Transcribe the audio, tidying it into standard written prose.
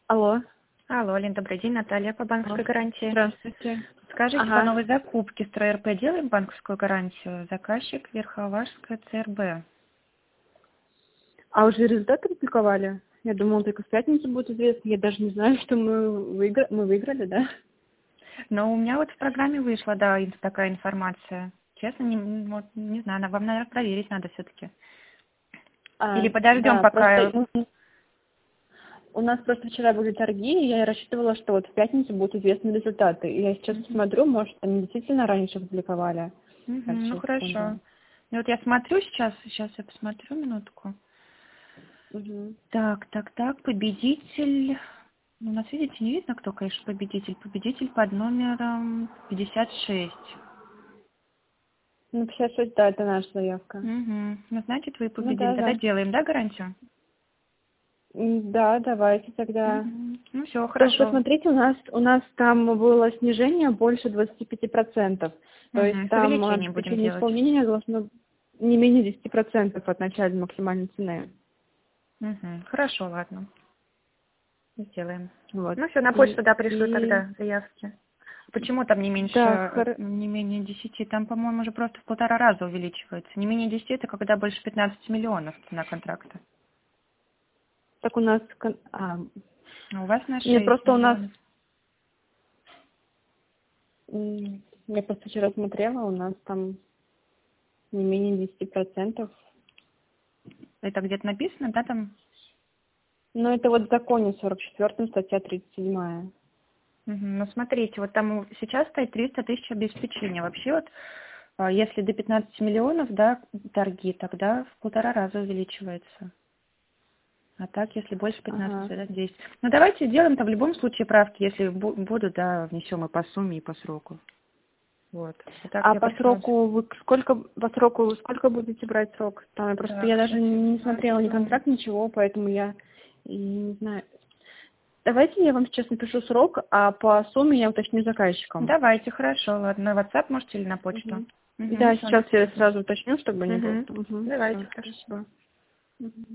Алло. Алло, Лен, добрый день, Наталья по банковской гарантии. Здравствуйте. Скажите, по Ага. новой закупке СтройРП делаем банковскую гарантию? Заказчик Верховашская ЦРБ. А уже результаты публиковали? Я думала, только в пятницу будет известно. Я даже не знаю, что мы выиграли, да? Но у меня вот в программе вышла, да, такая информация. Честно, не знаю, вам, наверное, проверить надо все-таки. Или подождем, Да, пока... просто у нас просто вчера были торги, и я рассчитывала, что вот в пятницу будут известны результаты. И я сейчас смотрю, может, они действительно раньше публиковали. Так, Ну, сейчас, хорошо. секунду. И вот я смотрю сейчас я посмотрю минутку. Мгм. Так, победитель... У нас, видите, не видно, кто, конечно, победитель. Победитель под номером 56. Ну, 56, да, это наша заявка. Ну, значит, вы Ну победили. да, Тогда да. делаем, да, гарантию? Да, давайте тогда. Ну, все, Только хорошо. посмотрите, у нас там было снижение больше 25%. То есть С там увеличением будем обеспечение делать. исполнения должно не менее 10% от начальной максимальной цены. Хорошо, ладно. Сделаем. Вот. Ну, все, на почту, да, пришлю тогда заявки. Почему там не Да, меньше, не менее 10? Там, по-моему, уже просто в 1,5 раза увеличивается. Не менее 10 это когда больше 15 миллионов цена контракта. так у нас... А у вас на Нет, 6 просто у нас... миллионов. Я просто вчера смотрела, у нас там не менее 10%. Это где-то написано, да, там? Но это вот в законе 44 статья 37. Ну, смотрите, вот там сейчас стоит 300 тысяч обеспечения. Вообще вот, если до 15 миллионов, да, торги, тогда в 1,5 раза увеличивается. А так, если больше 15, Ага. да, 10. Ну, давайте сделаем-то в любом случае правки. Если будут, да, внесем и по сумме, и по сроку. Вот. А так А я по пришлю. сроку вы сколько будете брать срок? Там я Так, даже сейчас я не смотрела ни посмотрю. контракт, ничего, поэтому я и не знаю. Давайте я вам сейчас напишу срок, а по сумме я уточню заказчиком. Давайте, хорошо, ладно. На WhatsApp можете или на почту? Да, Все, сейчас я написано. сразу уточню, чтобы не было. Давайте, Все, хорошо. спасибо. Мгм.